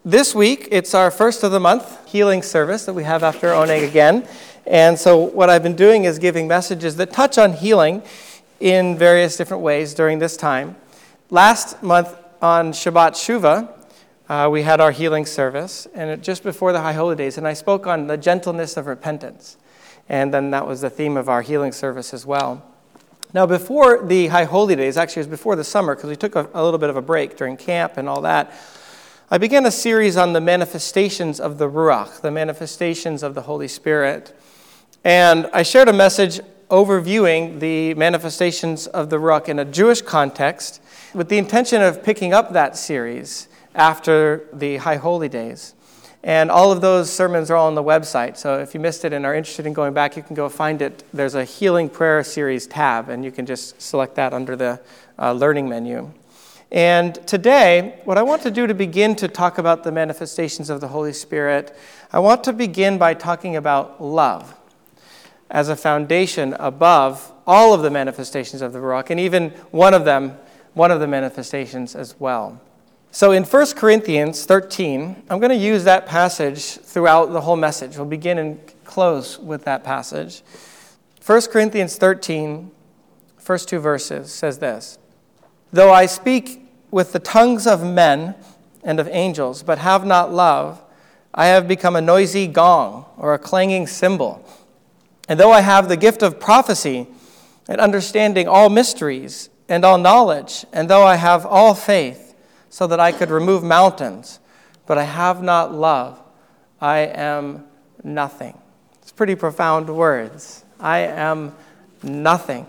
This week, it's our first of the month healing service that we have after Oneg again. And so what I've been doing is giving messages that touch on healing in various different ways during this time. Last month on Shabbat Shuvah, we had our healing service, and just before the High Holy Days, and I spoke on the gentleness of repentance. And then that was the theme of our healing service as well. Now, before the High Holy Days, actually it was before the summer, because we took a little bit of a break during camp and all that, I began a series on the manifestations of the Ruach, the manifestations of the Holy Spirit. And I shared a message overviewing the manifestations of the Ruach in a Jewish context with the intention of picking up that series after the High Holy Days. And all of those sermons are all on the website. So if you missed it and are interested in going back, you can go find it. There's a Healing Prayer Series tab, and you can just select that under the Learning menu. And today, what I want to do to begin to talk about the manifestations of the Holy Spirit, I want to begin by talking about love as a foundation above all of the manifestations of the Ruach, and even one of the manifestations as well. So in 1 Corinthians 13, I'm going to use that passage throughout the whole message. We'll begin and close with that passage. 1 Corinthians 13, first two verses, says this: "Though I speak with the tongues of men and of angels, but have not love, I have become a noisy gong or a clanging cymbal. And though I have the gift of prophecy and understanding all mysteries and all knowledge, and though I have all faith so that I could remove mountains, but I have not love, I am nothing." It's pretty profound words. I am nothing.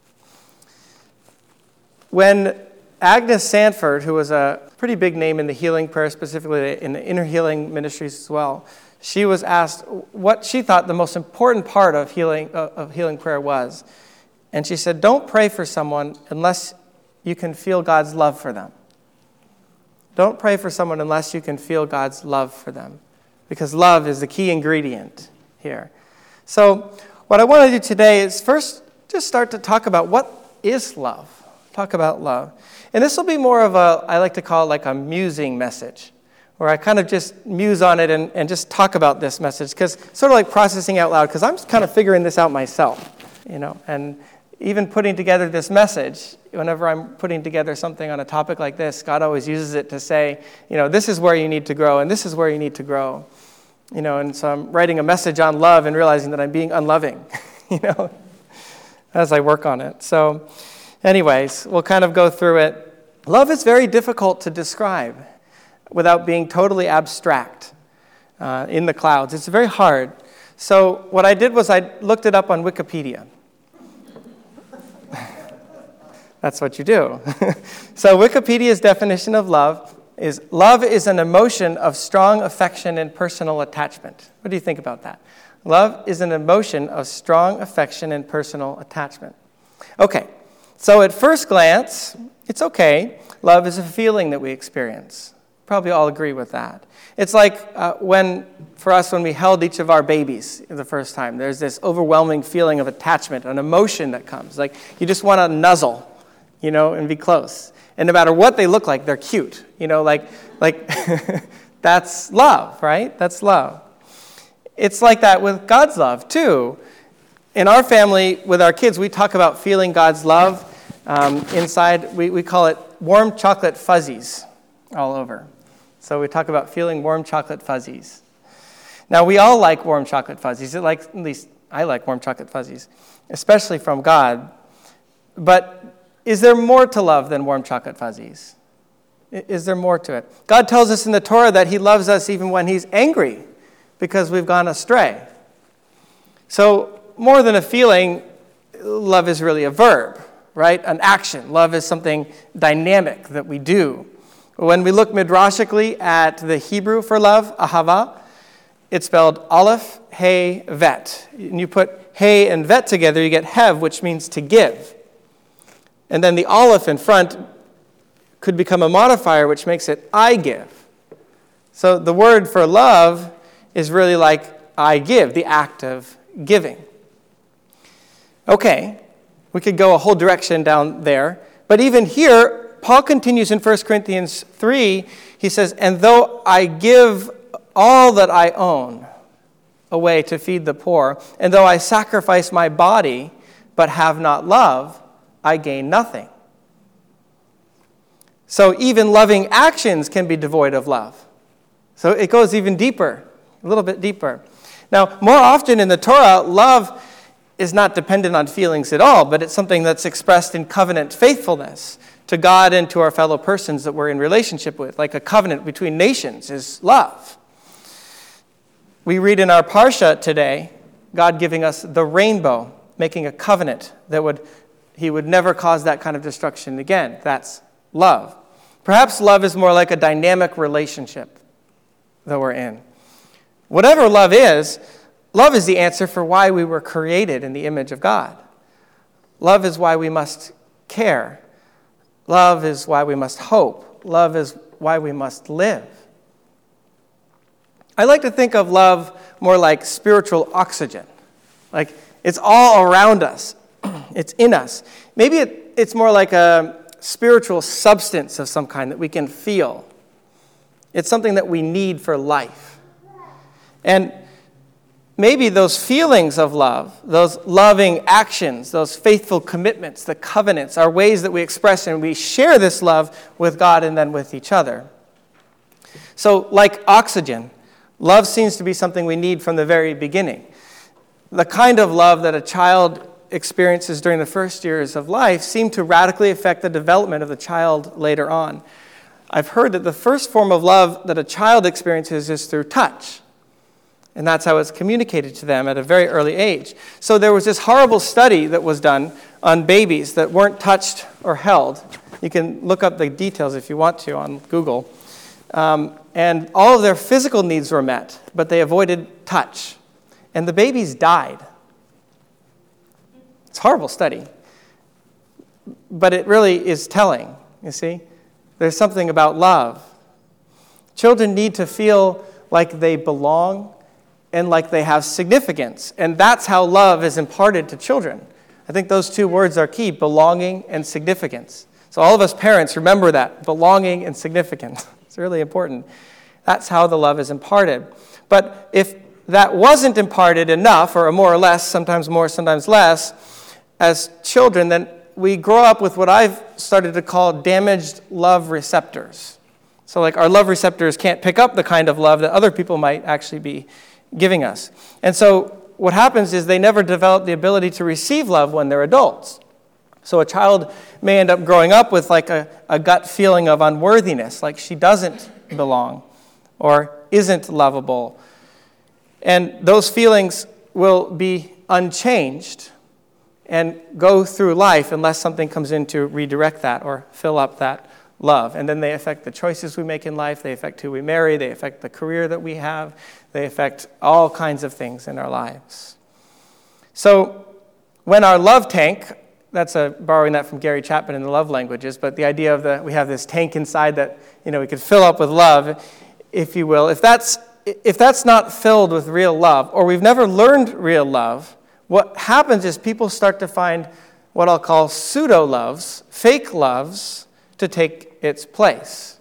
When Agnes Sanford, who was a pretty big name in the healing prayer, specifically in the inner healing ministries as well, she was asked what she thought the most important part of healing prayer was. And she said, "Don't pray for someone unless you can feel God's love for them. Don't pray for someone unless you can feel God's love for them." Because love is the key ingredient here. So what I want to do today is first just start to talk about what is love. Talk about love. And this will be more of I like to call it like a musing message, where I kind of just muse on it and just talk about this message, because sort of like processing out loud, because I'm kind of figuring this out myself, and even putting together this message, whenever I'm putting together something on a topic like this, God always uses it to say, this is where you need to grow, and this is where you need to grow, and so I'm writing a message on love and realizing that I'm being unloving, as I work on it. So anyways, we'll kind of go through it. Love is very difficult to describe without being totally abstract in the clouds. It's very hard. So what I did was I looked it up on Wikipedia. That's what you do. So Wikipedia's definition of love is an emotion of strong affection and personal attachment. What do you think about that? Love is an emotion of strong affection and personal attachment. Okay. So at first glance, it's okay. Love is a feeling that we experience. Probably all agree with that. It's like when we held each of our babies the first time, there's this overwhelming feeling of attachment, an emotion that comes. Like you just want to nuzzle, and be close. And no matter what they look like, they're cute. Like that's love, right? That's love. It's like that with God's love, too. In our family, with our kids, we talk about feeling God's love. Inside, we call it warm chocolate fuzzies all over. So we talk about feeling warm chocolate fuzzies. Now, we all like warm chocolate fuzzies. At least I like warm chocolate fuzzies, especially from God. But is there more to love than warm chocolate fuzzies? Is there more to it? God tells us in the Torah that he loves us even when he's angry because we've gone astray. So more than a feeling, love is really a verb, right? An action. Love is something dynamic that we do. When we look midrashically at the Hebrew for love, ahava, it's spelled aleph, hey, vet. And you put hey and vet together, you get hev, which means to give. And then the aleph in front could become a modifier, which makes it I give. So the word for love is really like I give, the act of giving. Okay, we could go a whole direction down there. But even here, Paul continues in 1 Corinthians 3, he says, "And though I give all that I own away to feed the poor, and though I sacrifice my body but have not love, I gain nothing." So even loving actions can be devoid of love. So it goes even deeper, a little bit deeper. Now, more often in the Torah, love is not dependent on feelings at all, but it's something that's expressed in covenant faithfulness to God and to our fellow persons that we're in relationship with. Like a covenant between nations is love. We read in our Parsha today, God giving us the rainbow, making a covenant that he would never cause that kind of destruction again. That's love. Perhaps love is more like a dynamic relationship that we're in. Whatever love is the answer for why we were created in the image of God. Love is why we must care. Love is why we must hope. Love is why we must live. I like to think of love more like spiritual oxygen. Like it's all around us. It's in us. Maybe it's more like a spiritual substance of some kind that we can feel. It's something that we need for life. And maybe those feelings of love, those loving actions, those faithful commitments, the covenants, are ways that we express and we share this love with God and then with each other. So like oxygen, love seems to be something we need from the very beginning. The kind of love that a child experiences during the first years of life seem to radically affect the development of the child later on. I've heard that the first form of love that a child experiences is through touch. And that's how it's communicated to them at a very early age. So there was this horrible study that was done on babies that weren't touched or held. You can look up the details if you want to on Google. And all of their physical needs were met, but they avoided touch. And the babies died. It's a horrible study. But it really is telling, you see. There's something about love. Children need to feel like they belong and like they have significance. And that's how love is imparted to children. I think those two words are key, belonging and significance. So all of us parents, remember that, belonging and significance. It's really important. That's how the love is imparted. But if that wasn't imparted enough, or more or less, sometimes more, sometimes less, as children, then we grow up with what I've started to call damaged love receptors. So like our love receptors can't pick up the kind of love that other people might actually be giving us. And so what happens is they never develop the ability to receive love when they're adults. So a child may end up growing up with like a gut feeling of unworthiness, like she doesn't belong or isn't lovable. And those feelings will be unchanged and go through life unless something comes in to redirect that or fill up that love. And then they affect the choices we make in life. They affect who we marry. They affect the career that we have. They affect all kinds of things in our lives. So when our love tank, that's borrowing that from Gary Chapman in the love languages, but the idea of we have this tank inside that we could fill up with love, if you will. If that's not filled with real love, or we've never learned real love, what happens is people start to find what I'll call pseudo-loves, fake loves, to take its place.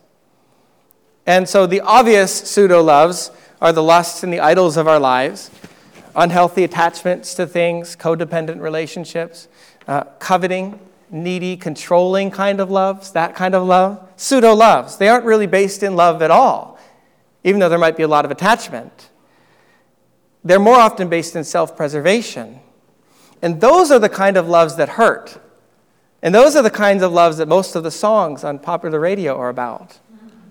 And so the obvious pseudo-loves are the lusts and the idols of our lives, unhealthy attachments to things, codependent relationships, coveting, needy, controlling kind of loves, that kind of love. Pseudo-loves. They aren't really based in love at all, even though there might be a lot of attachment. They're more often based in self-preservation. And those are the kind of loves that hurt. And those are the kinds of loves that most of the songs on popular radio are about.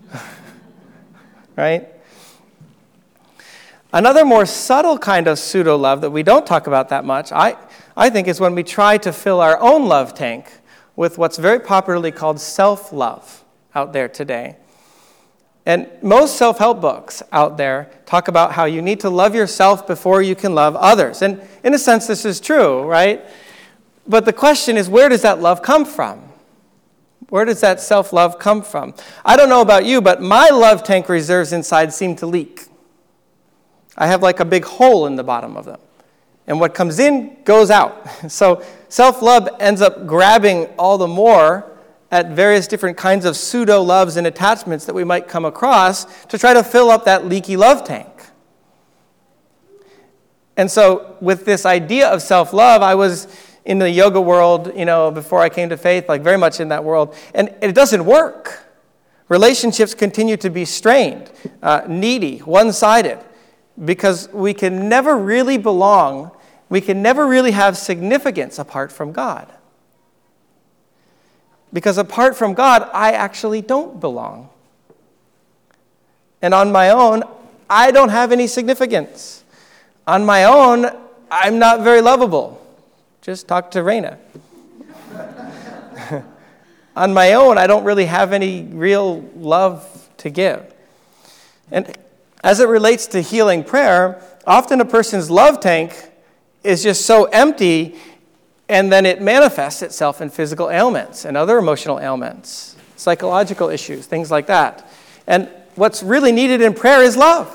Right? Another more subtle kind of pseudo-love that we don't talk about that much, I think, is when we try to fill our own love tank with what's very popularly called self-love out there today. And most self-help books out there talk about how you need to love yourself before you can love others. And in a sense, this is true, right? But the question is, where does that love come from? Where does that self-love come from? I don't know about you, but my love tank reserves inside seem to leak. I have like a big hole in the bottom of them. And what comes in goes out. So self-love ends up grabbing all the more at various different kinds of pseudo-loves and attachments that we might come across to try to fill up that leaky love tank. And so with this idea of self-love, I was in the yoga world, before I came to faith, like very much in that world, and it doesn't work. Relationships continue to be strained, needy, one-sided, because we can never really belong. We can never really have significance apart from God. Because apart from God, I actually don't belong. And on my own, I don't have any significance. On my own, I'm not very lovable. Just talk to Raina. On my own, I don't really have any real love to give. And as it relates to healing prayer, often a person's love tank is just so empty, and then it manifests itself in physical ailments and other emotional ailments, psychological issues, things like that. And what's really needed in prayer is love.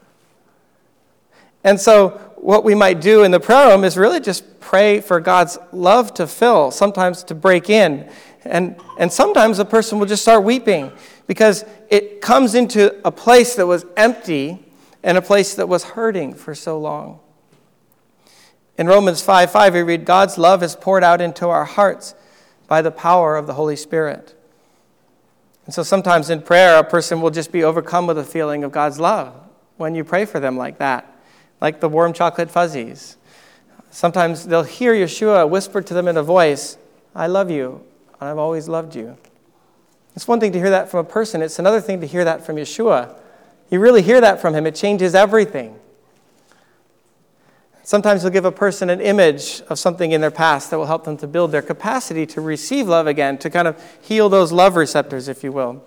And so what we might do in the prayer room is really just pray for God's love to fill, sometimes to break in. And sometimes a person will just start weeping because it comes into a place that was empty and a place that was hurting for so long. In Romans 5:5, we read, God's love is poured out into our hearts by the power of the Holy Spirit. And so sometimes in prayer, a person will just be overcome with a feeling of God's love when you pray for them like that, like the warm chocolate fuzzies. Sometimes they'll hear Yeshua whisper to them in a voice, I love you, and I've always loved you. It's one thing to hear that from a person. It's another thing to hear that from Yeshua. You really hear that from him. It changes everything. Sometimes he'll give a person an image of something in their past that will help them to build their capacity to receive love again, to kind of heal those love receptors, if you will.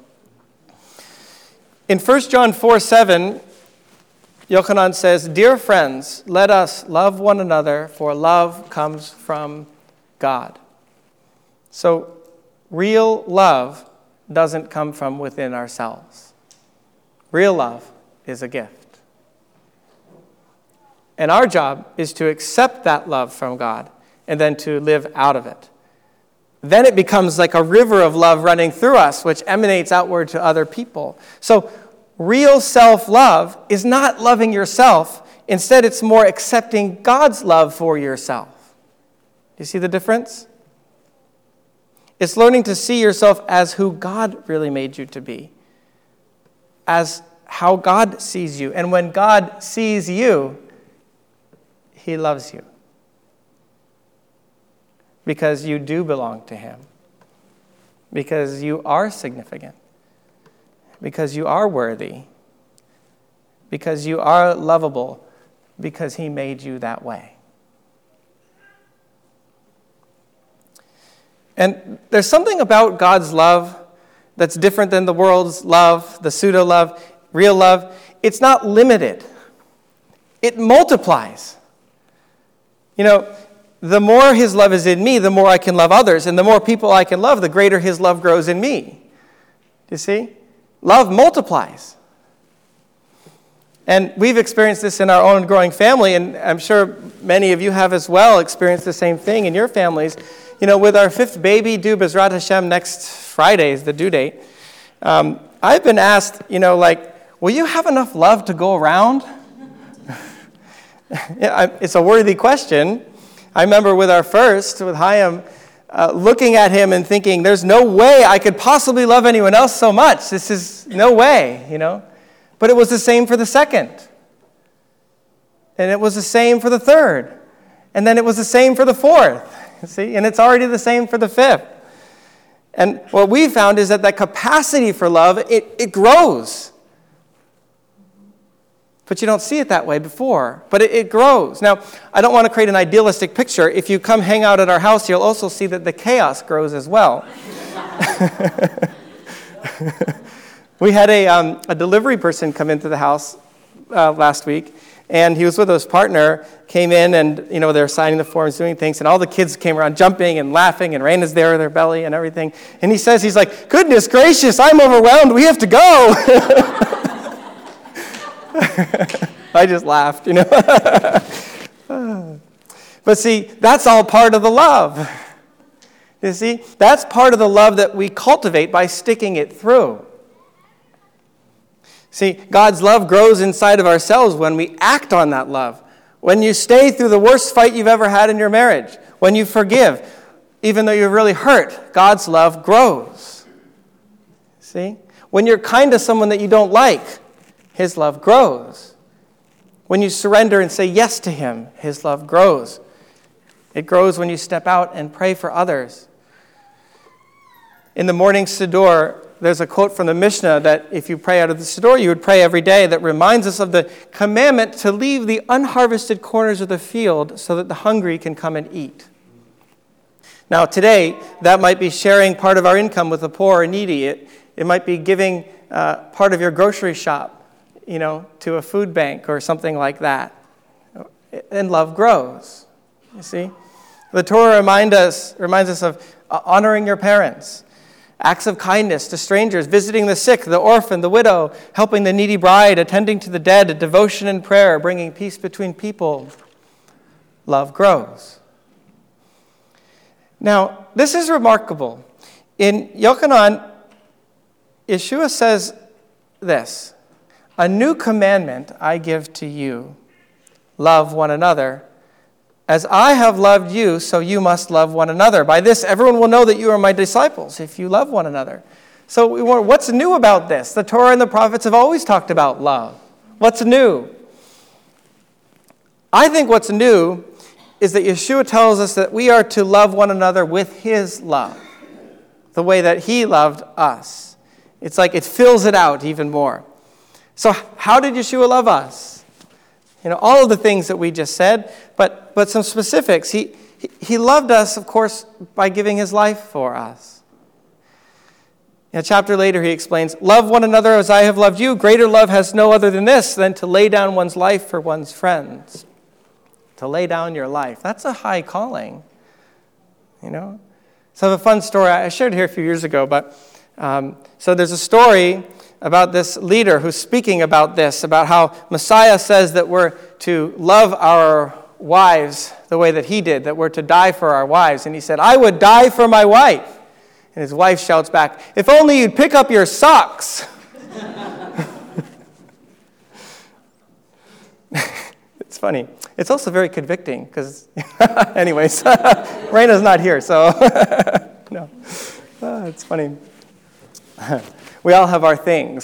In 1 John 4:7, Yochanan says, Dear friends, let us love one another, for love comes from God. So real love doesn't come from within ourselves. Real love is a gift. And our job is to accept that love from God and then to live out of it. Then it becomes like a river of love running through us, which emanates outward to other people. So real self-love is not loving yourself. Instead, it's more accepting God's love for yourself. Do you see the difference? It's learning to see yourself as who God really made you to be, as how God sees you. And when God sees you, he loves you because you do belong to him, because you are significant, because you are worthy, because you are lovable, because he made you that way. And there's something about God's love that's different than the world's love, the pseudo-love, real love. It's not limited. It multiplies. The more his love is in me, the more I can love others. And the more people I can love, the greater his love grows in me. You see? Love multiplies. And we've experienced this in our own growing family, and I'm sure many of you have as well experienced the same thing in your families. With our fifth baby due Bezrat Hashem next Friday is the due date, I've been asked, will you have enough love to go around? It's a worthy question. I remember with our first, with Chaim, looking at him and thinking, there's no way I could possibly love anyone else so much. This is no way, But it was the same for the second. And it was the same for the third. And then it was the same for the fourth. See? And it's already the same for the fifth. And what we found is that capacity for love, it grows. But you don't see it that way before. But it grows. Now, I don't want to create an idealistic picture. If you come hang out at our house, you'll also see that the chaos grows as well. We had a delivery person come into the house last week, and he was with his partner, came in, and they were signing the forms, doing things, and all the kids came around jumping and laughing, and Raina's there with their belly and everything. And he's like, goodness gracious, I'm overwhelmed, we have to go. I just laughed, But see, that's all part of the love. You see, that's part of the love that we cultivate by sticking it through. See, God's love grows inside of ourselves when we act on that love. When you stay through the worst fight you've ever had in your marriage, when you forgive, even though you're really hurt, God's love grows. See? When you're kind to someone that you don't like, his love grows. When you surrender and say yes to him, his love grows. It grows when you step out and pray for others. In the morning Siddur, there's a quote from the Mishnah that if you pray out of the Siddur, you would pray every day, that reminds us of the commandment to leave the unharvested corners of the field so that the hungry can come and eat. Now today, that might be sharing part of our income with the poor or needy. It might be giving part of your grocery shop, to a food bank or something like that. And love grows, you see. The Torah reminds us of honoring your parents, acts of kindness to strangers, visiting the sick, the orphan, the widow, helping the needy bride, attending to the dead, devotion and prayer, bringing peace between people. Love grows. Now, this is remarkable. In Yochanan, Yeshua says this, "A new commandment I give to you, love one another. As I have loved you, so you must love one another. By this, everyone will know that you are my disciples, if you love one another." So what's new about this? The Torah and the prophets have always talked about love. What's new? I think what's new is that Yeshua tells us that we are to love one another with his love, the way that he loved us. It's like it fills it out even more. So how did Yeshua love us? All of the things that we just said, but some specifics. He loved us, of course, by giving his life for us. In a chapter later, he explains, "Love one another as I have loved you. Greater love has no other than this, than to lay down one's life for one's friends." To lay down your life. That's a high calling. So I have a fun story. I shared it here a few years ago, but so there's a story about this leader who's speaking about this, about how Messiah says that we're to love our wives the way that he did, that we're to die for our wives. And he said, "I would die for my wife." And his wife shouts back, "If only you'd pick up your socks." It's funny. It's also very convicting because, anyways, Raina's not here, so no. It's funny. We all have our things.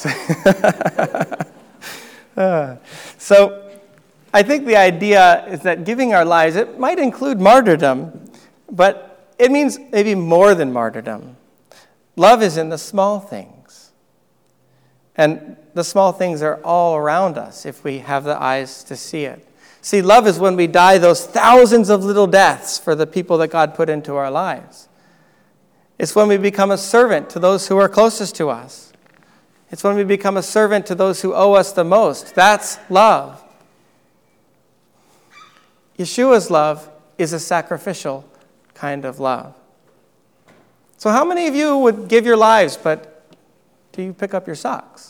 So I think the idea is that giving our lives, it might include martyrdom, but it means maybe more than martyrdom. Love is in the small things. And the small things are all around us if we have the eyes to see it. See, love is when we die those thousands of little deaths for the people that God put into our lives. It's when we become a servant to those who are closest to us. It's when we become a servant to those who owe us the most. That's love. Yeshua's love is a sacrificial kind of love. So how many of you would give your lives, but do you pick up your socks?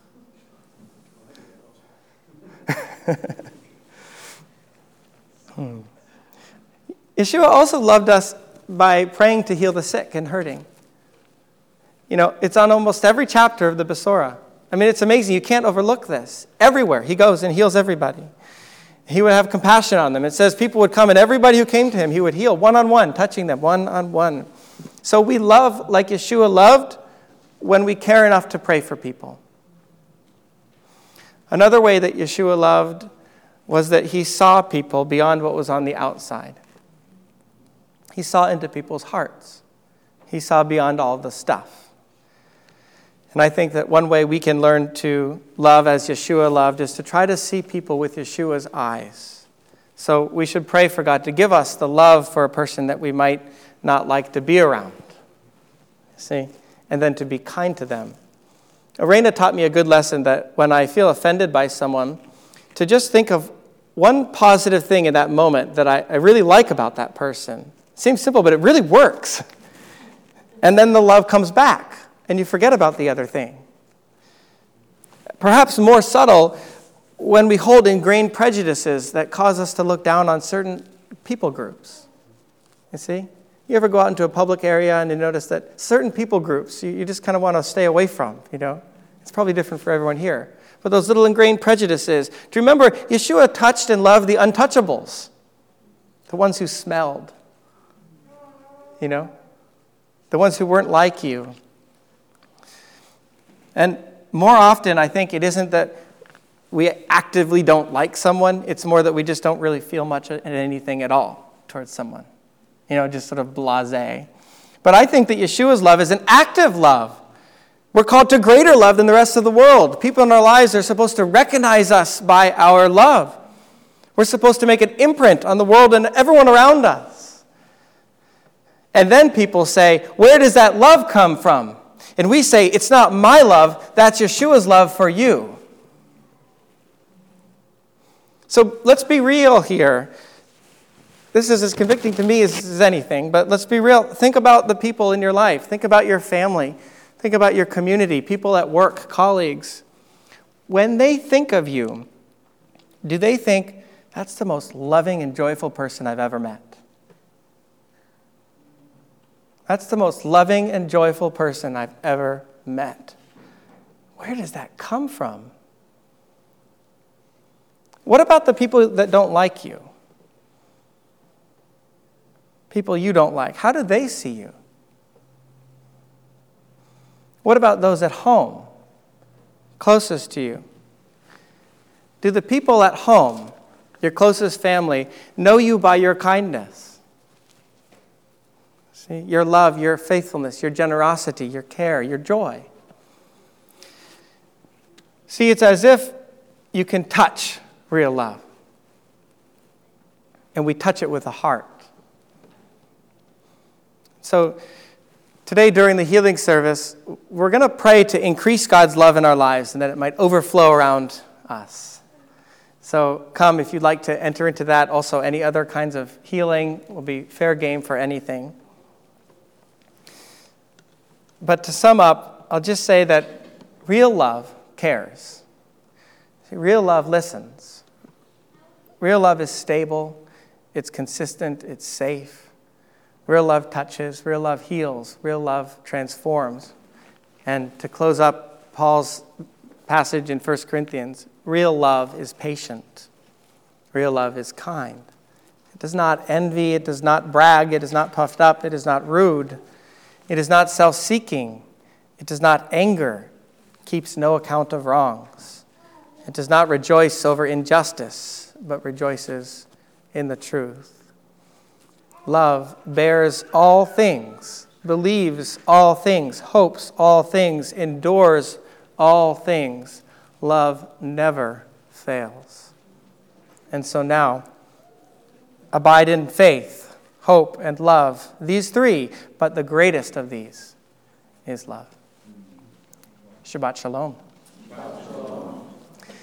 Yeshua also loved us by praying to heal the sick and hurting. It's on almost every chapter of the Besorah. I mean, it's amazing. You can't overlook this. Everywhere he goes and heals everybody. He would have compassion on them. It says people would come and everybody who came to him, he would heal one-on-one, touching them one-on-one. So we love like Yeshua loved when we care enough to pray for people. Another way that Yeshua loved was that he saw people beyond what was on the outside. He saw into people's hearts. He saw beyond all the stuff. And I think that one way we can learn to love as Yeshua loved is to try to see people with Yeshua's eyes. So we should pray for God to give us the love for a person that we might not like to be around. See? And then to be kind to them. Arena taught me a good lesson that when I feel offended by someone, to just think of one positive thing in that moment that I really like about that person. It seems simple, but it really works. And then the love comes back, and you forget about the other thing. Perhaps more subtle, when we hold ingrained prejudices that cause us to look down on certain people groups. You see? You ever go out into a public area and you notice that certain people groups you just kind of want to stay away from, It's probably different for everyone here. But those little ingrained prejudices. Do you remember Yeshua touched and loved the untouchables? The ones who smelled. The ones who weren't like you. And more often, I think it isn't that we actively don't like someone. It's more that we just don't really feel much in anything at all towards someone. Just sort of blasé. But I think that Yeshua's love is an active love. We're called to greater love than the rest of the world. People in our lives are supposed to recognize us by our love. We're supposed to make an imprint on the world and everyone around us. And then people say, where does that love come from? And we say, it's not my love, that's Yeshua's love for you. So let's be real here. This is as convicting to me as anything, but let's be real. Think about the people in your life. Think about your family. Think about your community, people at work, colleagues. When they think of you, do they think, that's the most loving and joyful person I've ever met? That's the most loving and joyful person I've ever met. Where does that come from? What about the people that don't like you? People you don't like. How do they see you? What about those at home, closest to you? Do the people at home, your closest family, know you by your kindness? See, your love, your faithfulness, your generosity, your care, your joy. See, it's as if you can touch real love. And we touch it with the heart. So today during the healing service, we're going to pray to increase God's love in our lives and that it might overflow around us. So come if you'd like to enter into that. Also, any other kinds of healing will be fair game for anything. But to sum up, I'll just say that real love cares. See, real love listens. Real love is stable, it's consistent, it's safe. Real love touches, real love heals, real love transforms. And to close up Paul's passage in 1 Corinthians, real love is patient. Real love is kind. It does not envy, it does not brag, it is not puffed up, it is not rude. It is not self-seeking. It does not anger, keeps no account of wrongs. It does not rejoice over injustice, but rejoices in the truth. Love bears all things, believes all things, hopes all things, endures all things. Love never fails. And so now, abide in faith, hope, and love. These three, but the greatest of these is love. Shabbat shalom.